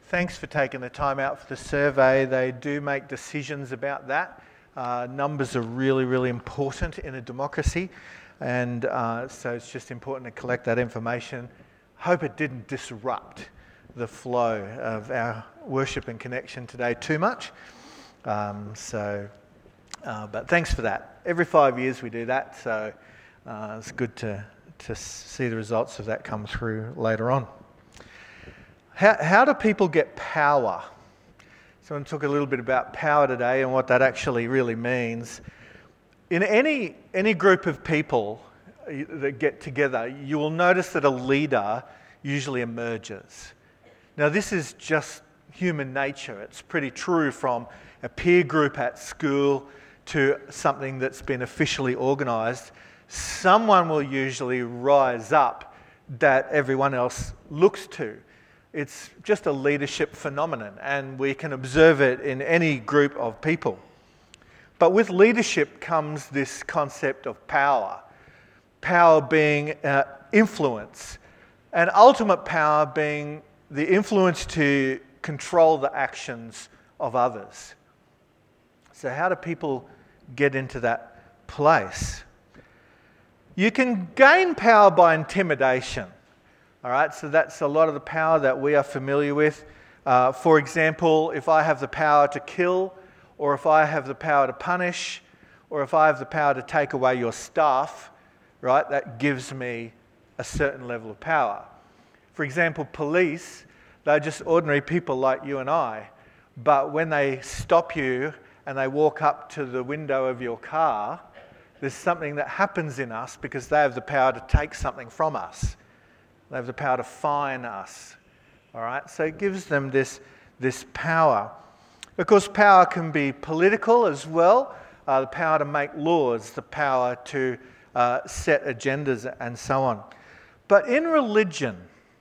Thanks for taking the time out for the survey. They do make decisions about that. Numbers are really, really important in a democracy, and so it's just important to collect that information. Hope it didn't disrupt the flow of our worship and connection today too much. But thanks for that. Every 5 years we do that, so it's good to see the results of that come through later on. How do people get power? So I'm going to talk a little bit about power today and what that actually really means. In any group of people that get together, you will notice that a leader usually emerges. Now this is just human nature. It's pretty true from a peer group at school to something that's been officially organised. Someone will usually rise up that everyone else looks to. It's just a leadership phenomenon, and we can observe it in any group of people. But with leadership comes this concept of power. Power being influence, and ultimate power being the influence to control the actions of others. So how do people get into that place? You can gain power by intimidation. All right, so that's a lot of the power that we are familiar with. For example, if I have the power to kill, or if I have the power to punish, or if I have the power to take away your stuff, right, that gives me a certain level of power. For example, police, they're just ordinary people like you and I, but when they stop you and they walk up to the window of your car, there's something that happens in us because they have the power to take something from us. They have the power to fine us. All right, so it gives them this power. Of course, power can be political as well. The power to make laws, the power to set agendas and so on. But in religion,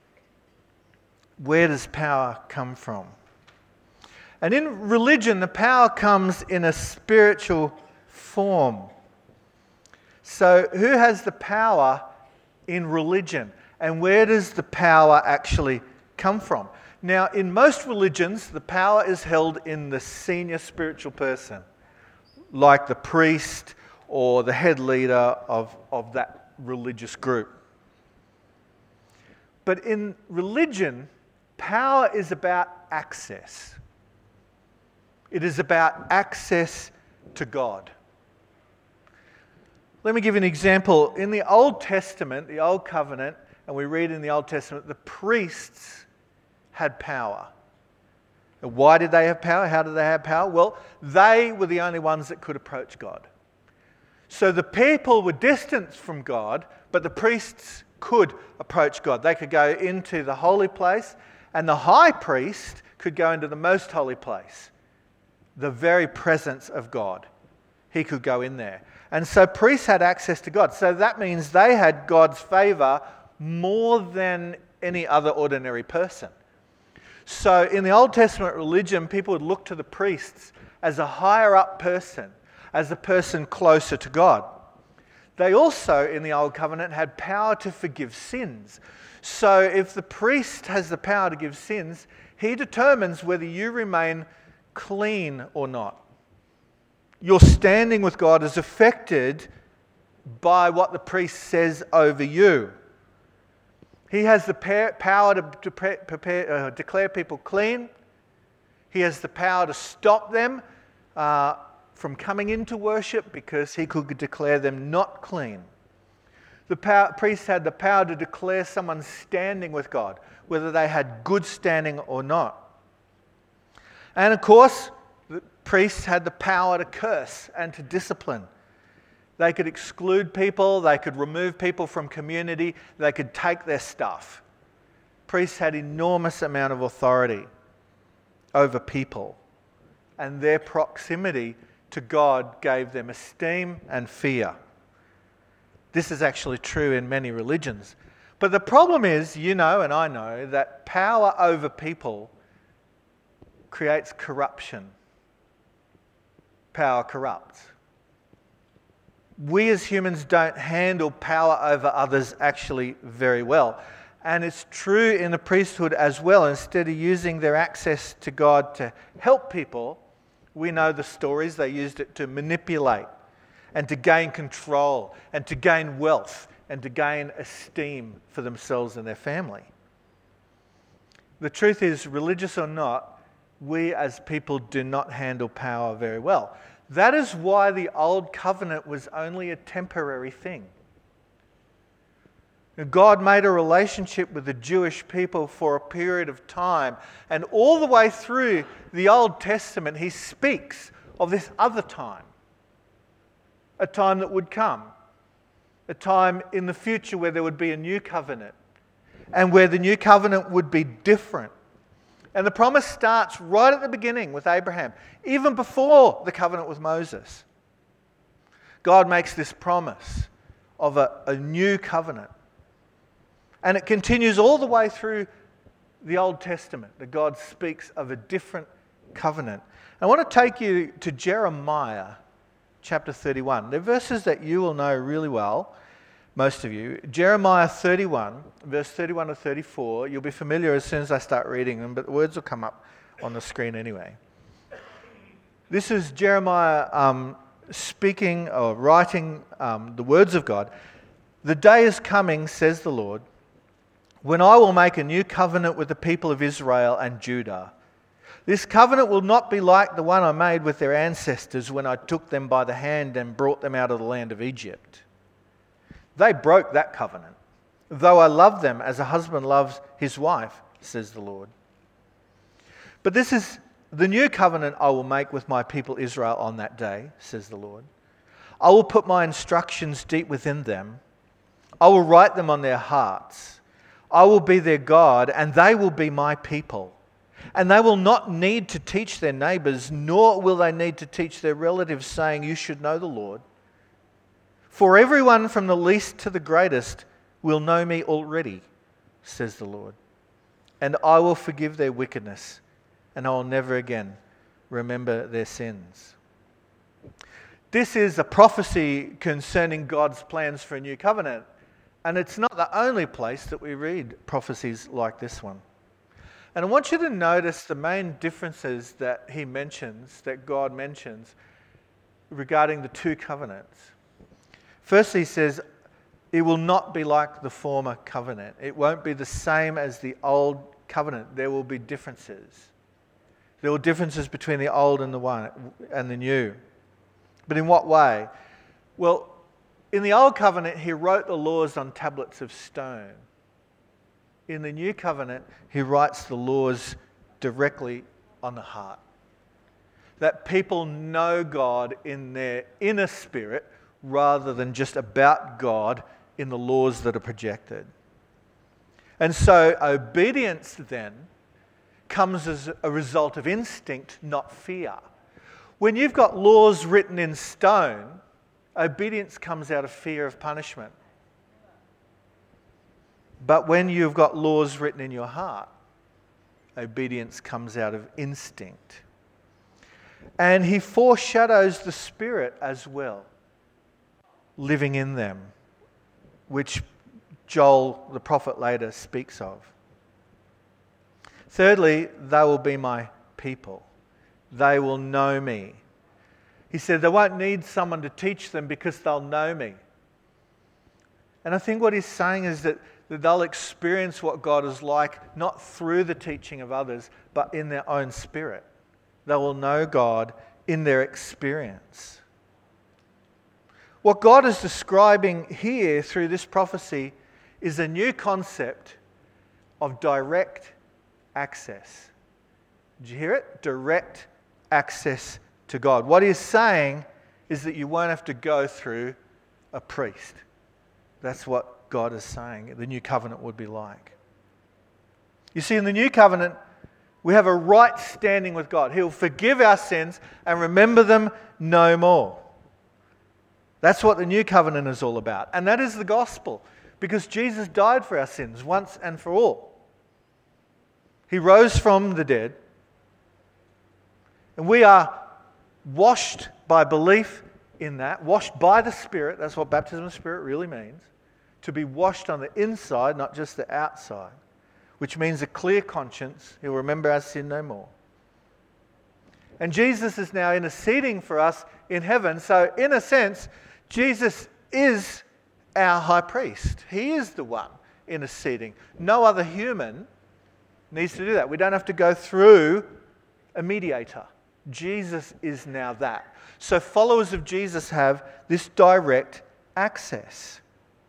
where does power come from? And in religion, the power comes in a spiritual form. So who has the power in religion? And where does the power actually come from? Now, in most religions, the power is held in the senior spiritual person, like the priest or the head leader of that religious group. But in religion, power is about access. It is about access to God. Let me give you an example. In the Old Testament, the Old Covenant, and we read in the Old Testament, the priests had power. And why did they have power? How did they have power? Well, they were the only ones that could approach God. So the people were distanced from God, but the priests could approach God. They could go into the holy place, and the high priest could go into the most holy place, the very presence of God. He could go in there. And so priests had access to God. So that means they had God's favour more than any other ordinary person. So in the Old Testament religion, people would look to the priests as a higher up person, as a person closer to God. They also, in the Old Covenant, had power to forgive sins. So if the priest has the power to give sins, he determines whether you remain clean or not. Your standing with God is affected by what the priest says over you. He has the power to declare people clean. He has the power to stop them from coming into worship because he could declare them not clean. The priest had the power to declare someone standing with God, whether they had good standing or not. And of course, the priests had the power to curse and to discipline. They could exclude people, they could remove people from community, they could take their stuff. Priests had enormous amount of authority over people, and their proximity to God gave them esteem and fear. This is actually true in many religions. But the problem is, you know and I know, that power over people creates corruption. Power corrupts. We as humans don't handle power over others actually very well. And it's true in the priesthood as well. Instead of using their access to God to help people, we know the stories, they used it to manipulate and to gain control and to gain wealth and to gain esteem for themselves and their family. The truth is, religious or not, we as people do not handle power very well. That is why the Old Covenant was only a temporary thing. God made a relationship with the Jewish people for a period of time, and all the way through the Old Testament, he speaks of this other time, a time that would come, a time in the future where there would be a new covenant, and where the new covenant would be different. And the promise starts right at the beginning with Abraham, even before the covenant with Moses. God makes this promise of a new covenant. And it continues all the way through the Old Testament, that God speaks of a different covenant. I want to take you to Jeremiah chapter 31. They're verses that you will know really well, most of you. Jeremiah 31, verse 31 to 34. You'll be familiar as soon as I start reading them, but the words will come up on the screen anyway. This is Jeremiah speaking or writing the words of God. The day is coming, says the Lord, when I will make a new covenant with the people of Israel and Judah. This covenant will not be like the one I made with their ancestors when I took them by the hand and brought them out of the land of Egypt. They broke that covenant, though I loved them as a husband loves his wife, says the Lord. But this is the new covenant I will make with my people Israel on that day, says the Lord. I will put my instructions deep within them. I will write them on their hearts. I will be their God, and they will be my people. And they will not need to teach their neighbors, nor will they need to teach their relatives, saying, you should know the Lord. For everyone from the least to the greatest will know me already, says the Lord. And I will forgive their wickedness, and I will never again remember their sins. This is a prophecy concerning God's plans for a new covenant. And it's not the only place that we read prophecies like this one. And I want you to notice the main differences that he mentions, that God mentions, regarding the two covenants. First, he says, it will not be like the former covenant. It won't be the same as the old covenant. There will be differences. There will be differences between the old and the new. But in what way? Well, in the Old Covenant, he wrote the laws on tablets of stone. In the New Covenant, he writes the laws directly on the heart. That people know God in their inner spirit rather than just about God in the laws that are projected. And so obedience then comes as a result of instinct, not fear. When you've got laws written in stone, obedience comes out of fear of punishment. But when you've got laws written in your heart, obedience comes out of instinct. And he foreshadows the Spirit as well, living in them, which Joel, the prophet, later speaks of. Thirdly, they will be my people. They will know me. He said they won't need someone to teach them because they'll know me. And I think what he's saying is that they'll experience what God is like, not through the teaching of others, but in their own spirit. They will know God in their experience. What God is describing here through this prophecy is a new concept of direct access. Did you hear it? Direct access to God. What he's saying is that you won't have to go through a priest. That's what God is saying the new covenant would be like. You see, in the new covenant, we have a right standing with God. He'll forgive our sins and remember them no more. That's what the new covenant is all about. And that is the gospel, because Jesus died for our sins once and for all. He rose from the dead, and we are washed by belief in that, washed by the Spirit. That's what baptism of the Spirit really means. to be washed on the inside, not just the outside, which means a clear conscience. He'll remember our sin no more. And Jesus is now interceding for us in heaven. So in a sense, Jesus is our high priest. He is the one interceding. No other human needs to do that. We don't have to go through a mediator. Jesus is now that. So followers of Jesus have this direct access.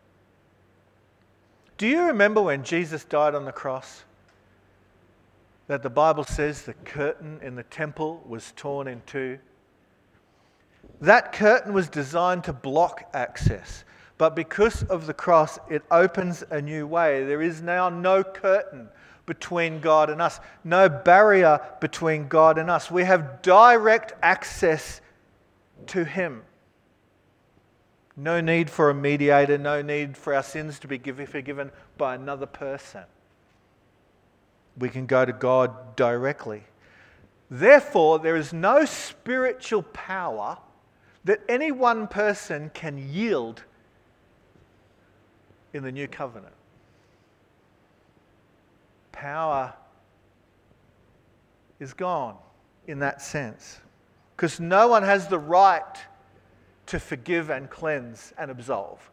Do you remember when Jesus died on the cross? That the Bible says the curtain in the temple was torn in two. That curtain was designed to block access. But because of the cross, it opens a new way. There is now no curtain between God and us, no barrier between God and us. We have direct access to Him. No need for a mediator, no need for our sins to be forgiven by another person. We can go to God directly. Therefore, there is no spiritual power that any one person can yield in the new covenant. Power is gone in that sense, because no one has the right to forgive and cleanse and absolve.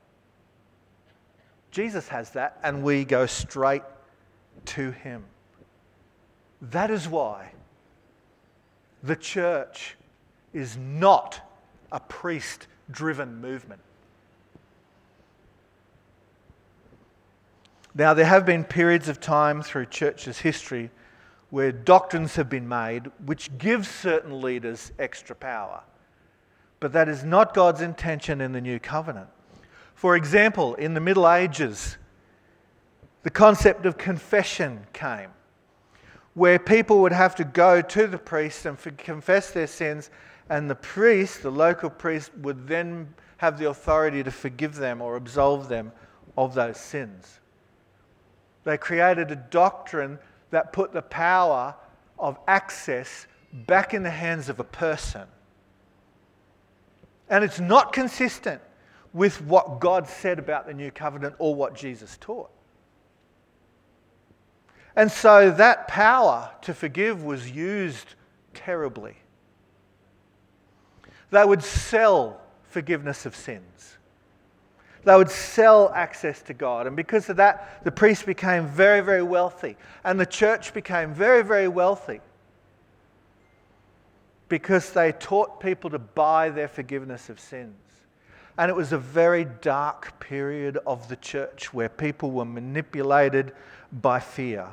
Jesus has that, and we go straight to Him. That is why the church is not a priest-driven movement. Now, there have been periods of time through church's history where doctrines have been made which give certain leaders extra power. But that is not God's intention in the new covenant. For example, in the Middle Ages, the concept of confession came, where people would have to go to the priest and confess their sins, and the priest, the local priest, would then have the authority to forgive them or absolve them of those sins. They created a doctrine that put the power of access back in the hands of a person. And it's not consistent with what God said about the new covenant or what Jesus taught. And so that power to forgive was used terribly. They would sell forgiveness of sins. They would sell access to God. And because of that, the priests became very, very wealthy. And the church became very, very wealthy, because they taught people to buy their forgiveness of sins. And it was a very dark period of the church where people were manipulated by fear.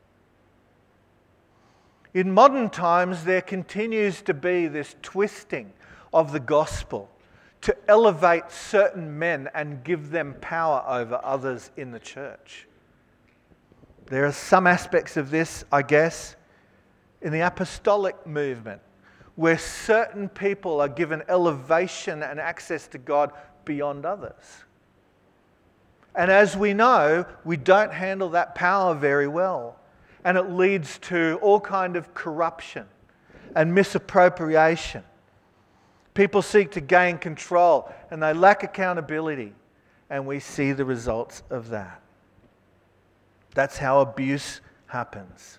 In modern times, there continues to be this twisting of the gospel to elevate certain men and give them power over others in the church. There are some aspects of this, I guess, in the apostolic movement, where certain people are given elevation and access to God beyond others. And as we know, we don't handle that power very well. And it leads to all kind of corruption and misappropriation. People seek to gain control and they lack accountability. And we see the results of that. That's how abuse happens.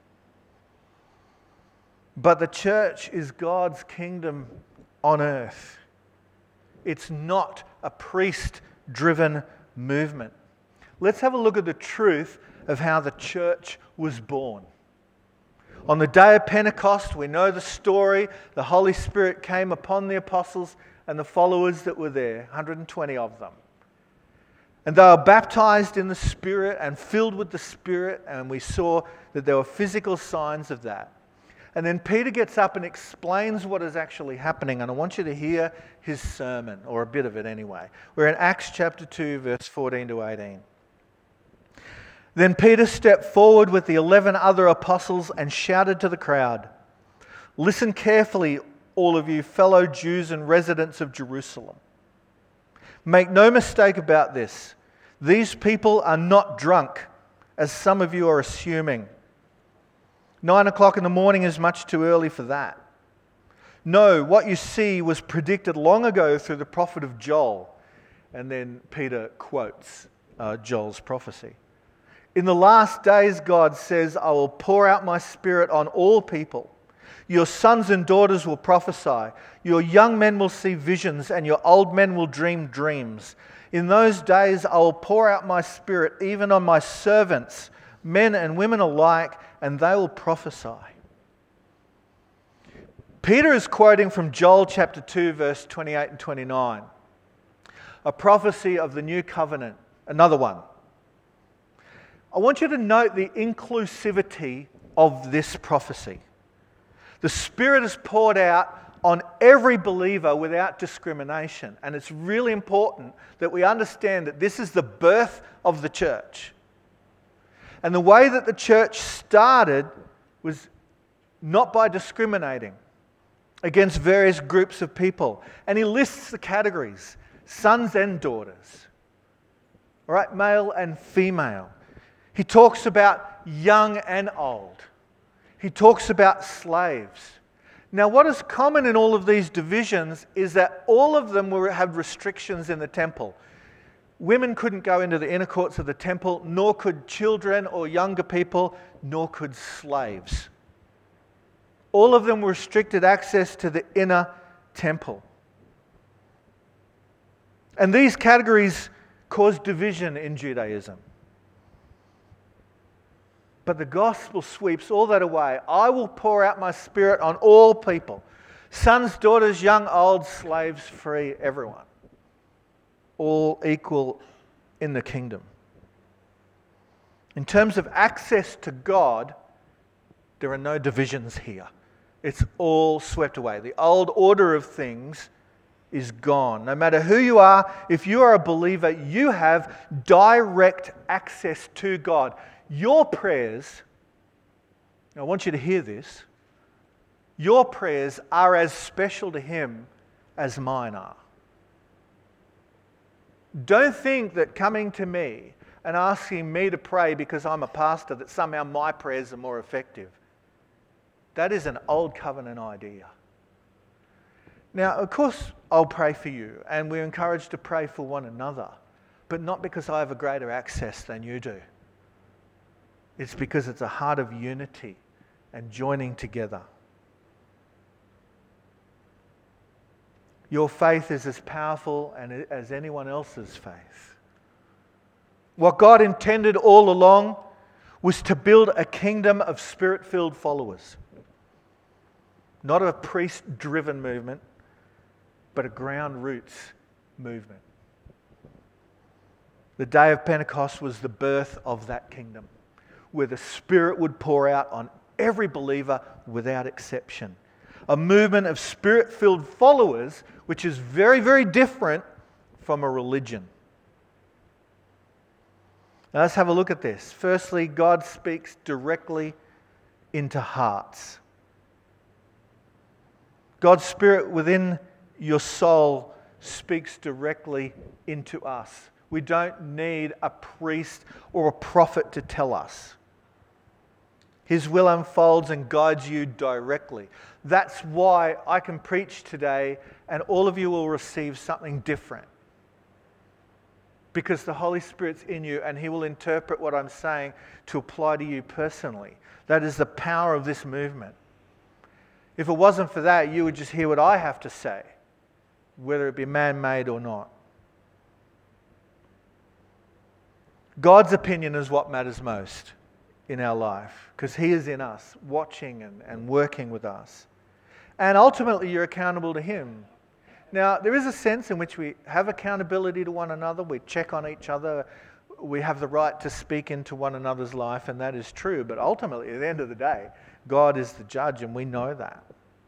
But the church is God's kingdom on earth. It's not a priest-driven movement. Let's have a look at the truth of how the church was born. On the day of Pentecost, we know the story. The Holy Spirit came upon the apostles and the followers that were there, 120 of them. And they were baptized in the Spirit and filled with the Spirit, and we saw that there were physical signs of that. And then Peter gets up and explains what is actually happening, and I want you to hear his sermon, or a bit of it anyway. We're in Acts chapter 2, verse 14 to 18. Then Peter stepped forward with the 11 other apostles and shouted to the crowd, "Listen carefully, all of you fellow Jews and residents of Jerusalem. Make no mistake about this. These people are not drunk, as some of you are assuming. 9 o'clock in the morning is much too early for that. No, what you see was predicted long ago through the prophet of Joel." And then Peter quotes Joel's prophecy. In the last days, God says, I will pour out my Spirit on all people. Your sons and daughters will prophesy. Your young men will see visions, and your old men will dream dreams. In those days, I will pour out my Spirit even on my servants, men and women alike, and they will prophesy. Peter is quoting from Joel chapter 2, verse 28 and 29, a prophecy of the new covenant, another one. I want you to note the inclusivity of this prophecy. The Spirit is poured out on every believer without discrimination. And it's really important that we understand that this is the birth of the church. And the way that the church started was not by discriminating against various groups of people. And he lists the categories, sons and daughters, all right, male and female. He talks about young and old. He talks about slaves. Now, what is common in all of these divisions is that all of them had restrictions in the temple. Women couldn't go into the inner courts of the temple, nor could children or younger people, nor could slaves. All of them restricted access to the inner temple. And these categories caused division in Judaism. But the gospel sweeps all that away. I will pour out my Spirit on all people. Sons, daughters, young, old, slaves, free, everyone. All equal in the kingdom. In terms of access to God, there are no divisions here. It's all swept away. The old order of things is gone. No matter who you are, if you are a believer, you have direct access to God. Your prayers, I want you to hear this, your prayers are as special to Him as mine are. Don't think that coming to me and asking me to pray because I'm a pastor, that somehow my prayers are more effective. That is an old covenant idea. Now, of course, I'll pray for you, and we're encouraged to pray for one another, but not because I have a greater access than you do. It's because it's a heart of unity and joining together. Your faith is as powerful as anyone else's faith. What God intended all along was to build a kingdom of Spirit-filled followers. Not a priest-driven movement, but a ground roots movement. The day of Pentecost was the birth of that kingdom, where the Spirit would pour out on every believer without exception. A movement of Spirit-filled followers, which is very, very different from a religion. Now let's have a look at this. Firstly, God speaks directly into hearts. God's Spirit within your soul speaks directly into us. We don't need a priest or a prophet to tell us. His will unfolds and guides you directly. That's why I can preach today and all of you will receive something different. Because the Holy Spirit's in you and He will interpret what I'm saying to apply to you personally. That is the power of this movement. If it wasn't for that, you would just hear what I have to say, whether it be man-made or not. God's opinion is what matters most in our life, because He is in us, watching and working with us. And ultimately, you're accountable to Him. Now, there is a sense in which we have accountability to one another. We check on each other. We have the right to speak into one another's life, and that is true. But ultimately, at the end of the day, God is the judge, and we know that.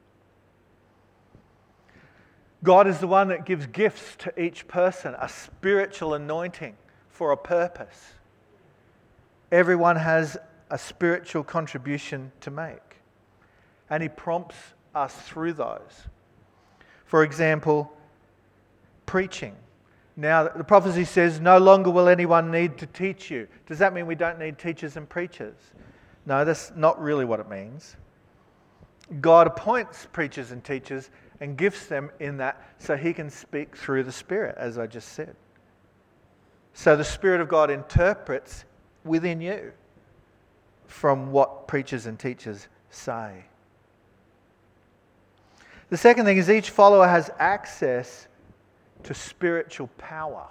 God is the one that gives gifts to each person, a spiritual anointing for a purpose. Everyone has a spiritual contribution to make, and He prompts us through those. For example, preaching. Now, the prophecy says, no longer will anyone need to teach you. Does that mean we don't need teachers and preachers? No, that's not really what it means. God appoints preachers and teachers and gifts them in that so He can speak through the Spirit, as I just said. So the Spirit of God interprets within you from what preachers and teachers say. The second thing is each follower has access to spiritual power.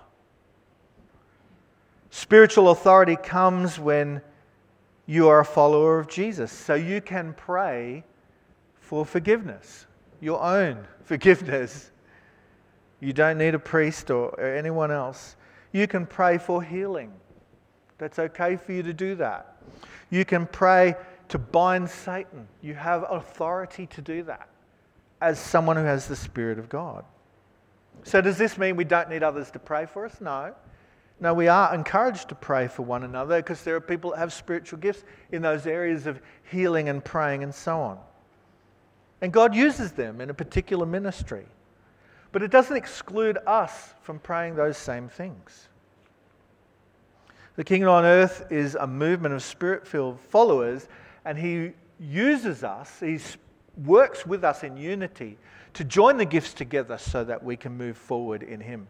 Spiritual authority comes when you are a follower of Jesus. So you can pray for forgiveness, your own forgiveness. You don't need a priest or anyone else. You can pray for healing. That's okay for you to do that. You can pray to bind Satan. You have authority to do that as someone who has the Spirit of God. So does this mean we don't need others to pray for us? No. No, we are encouraged to pray for one another because there are people that have spiritual gifts in those areas of healing and praying and so on. And God uses them in a particular ministry. But it doesn't exclude us from praying those same things. The kingdom on earth is a movement of Spirit-filled followers, and He uses us, He works with us in unity to join the gifts together so that we can move forward in Him.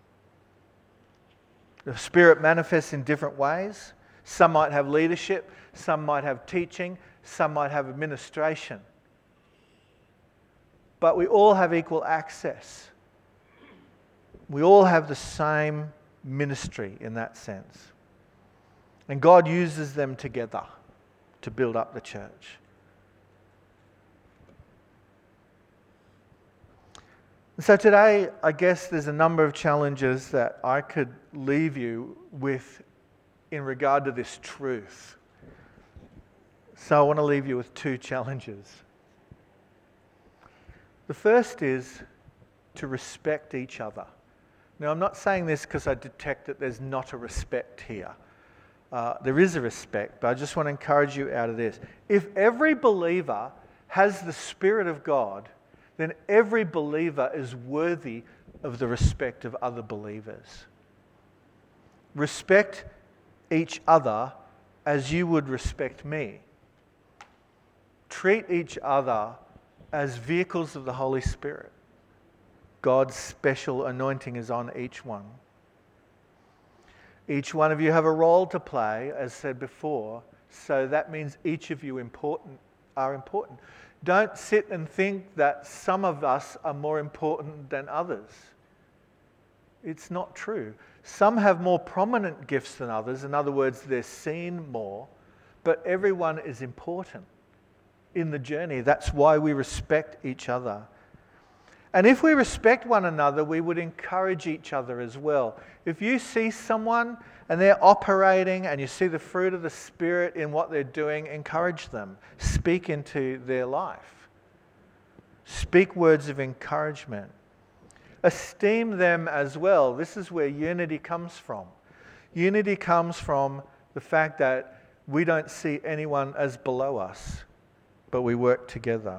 The Spirit manifests in different ways. Some might have leadership, some might have teaching, some might have administration. But we all have equal access. We all have the same ministry in that sense. And God uses them together to build up the church. So today, I guess there's a number of challenges that I could leave you with in regard to this truth. So I want to leave you with two challenges. The first is to respect each other. Now, I'm not saying this because I detect that there's not a respect here. There is a respect, but I just want to encourage you out of this. If every believer has the Spirit of God, then every believer is worthy of the respect of other believers. Respect each other as you would respect me. Treat each other as vehicles of the Holy Spirit. God's special anointing is on each one. Each one of you have a role to play, as said before, so that means each of you are important. Don't sit and think that some of us are more important than others. It's not true. Some have more prominent gifts than others. In other words, they're seen more. But everyone is important in the journey. That's why we respect each other. And if we respect one another, we would encourage each other as well. If you see someone and they're operating and you see the fruit of the Spirit in what they're doing, encourage them. Speak into their life. Speak words of encouragement. Esteem them as well. This is where unity comes from. Unity comes from the fact that we don't see anyone as below us, but we work together.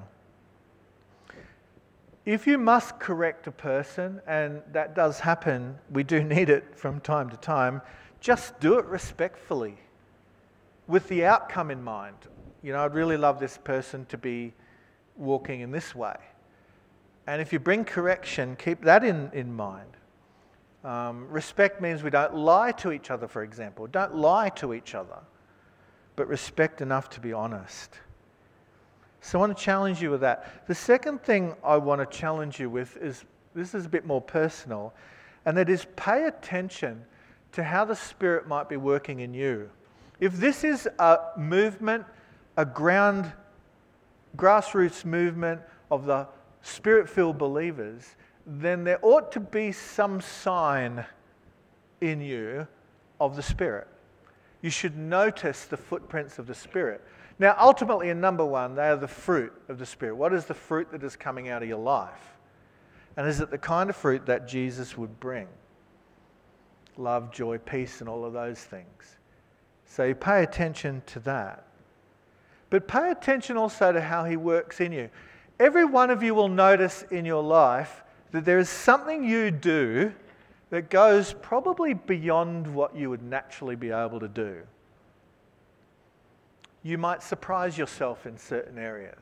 If you must correct a person, and that does happen, we do need it from time to time, just do it respectfully, with the outcome in mind. You know, I'd really love this person to be walking in this way. And if you bring correction, keep that in mind. Respect means we don't lie to each other, for example. Don't lie to each other, but respect enough to be honest. So I want to challenge you with that. The second thing I want to challenge you with is, this is a bit more personal, and that is pay attention to how the Spirit might be working in you. If this is a movement, a grassroots movement of the Spirit-filled believers, then there ought to be some sign in you of the Spirit. You should notice the footprints of the Spirit. Now, ultimately, in number one, they are the fruit of the Spirit. What is the fruit that is coming out of your life? And is it the kind of fruit that Jesus would bring? Love, joy, peace, and all of those things. So you pay attention to that. But pay attention also to how He works in you. Every one of you will notice in your life that there is something you do that goes probably beyond what you would naturally be able to do. You might surprise yourself in certain areas.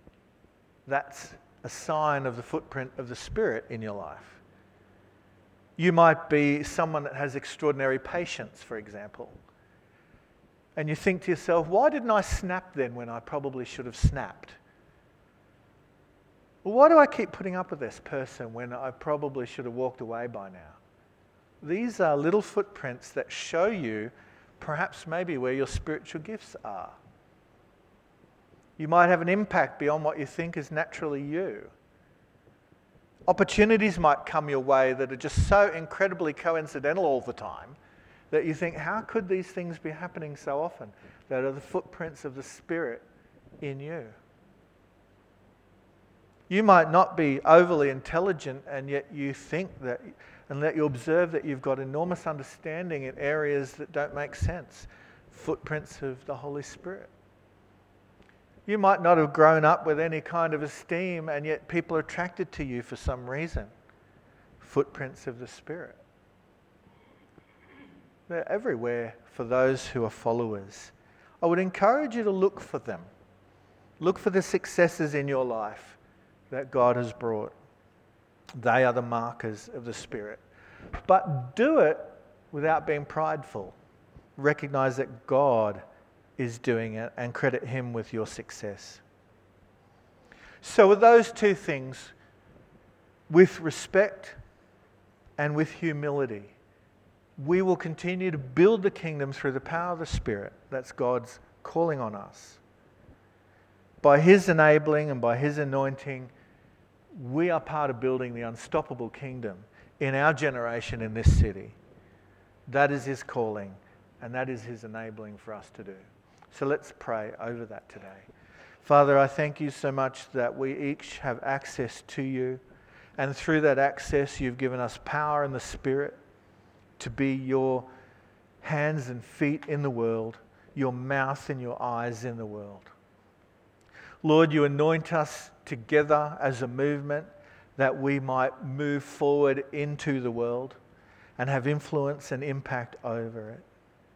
That's a sign of the footprint of the Spirit in your life. You might be someone that has extraordinary patience, for example. And you think to yourself, why didn't I snap then when I probably should have snapped? Well, why do I keep putting up with this person when I probably should have walked away by now? These are little footprints that show you perhaps maybe where your spiritual gifts are. You might have an impact beyond what you think is naturally you. Opportunities might come your way that are just so incredibly coincidental all the time that you think, how could these things be happening so often? That are the footprints of the Spirit in you. You might not be overly intelligent, and yet you think that, and that you observe that you've got enormous understanding in areas that don't make sense. Footprints of the Holy Spirit. You might not have grown up with any kind of esteem, and yet people are attracted to you for some reason. Footprints of the Spirit. They're everywhere for those who are followers. I would encourage you to look for them. Look for the successes in your life that God has brought. They are the markers of the Spirit. But do it without being prideful. Recognize that God is doing it and credit Him with your success. So with those two things, with respect and with humility, we will continue to build the kingdom through the power of the Spirit. That's God's calling on us. By His enabling and by His anointing, we are part of building the unstoppable kingdom in our generation in this city. That is His calling, and that is His enabling for us to do. So let's pray over that today. Father, I thank You so much that we each have access to You, and through that access You've given us power in the Spirit to be Your hands and feet in the world, Your mouth and Your eyes in the world. Lord, You anoint us together as a movement that we might move forward into the world and have influence and impact over it.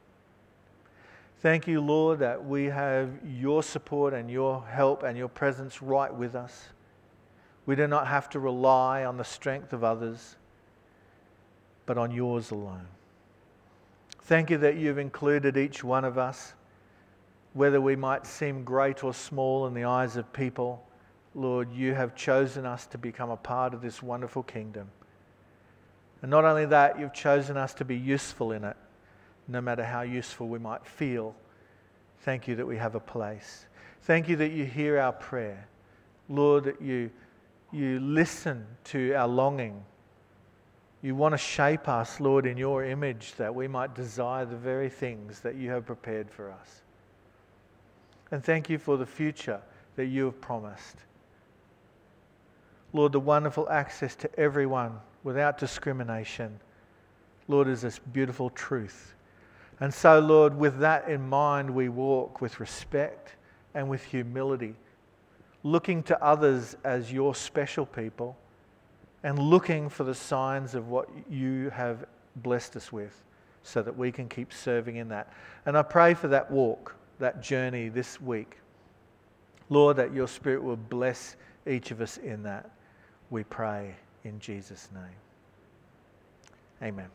Thank You, Lord, that we have Your support and Your help and Your presence right with us. We do not have to rely on the strength of others, but on Yours alone. Thank You that You've included each one of us, whether we might seem great or small in the eyes of people. Lord, You have chosen us to become a part of this wonderful kingdom. And not only that, You've chosen us to be useful in it, no matter how useful we might feel. Thank You that we have a place. Thank You that You hear our prayer. Lord, that You listen to our longing. You want to shape us, Lord, in Your image, that we might desire the very things that You have prepared for us. And thank You for the future that You have promised. Lord, the wonderful access to everyone without discrimination, Lord, is this beautiful truth. And so, Lord, with that in mind, we walk with respect and with humility, looking to others as Your special people and looking for the signs of what You have blessed us with so that we can keep serving in that. And I pray for that walk, that journey this week. Lord, that Your Spirit will bless each of us in that. We pray in Jesus' name. Amen.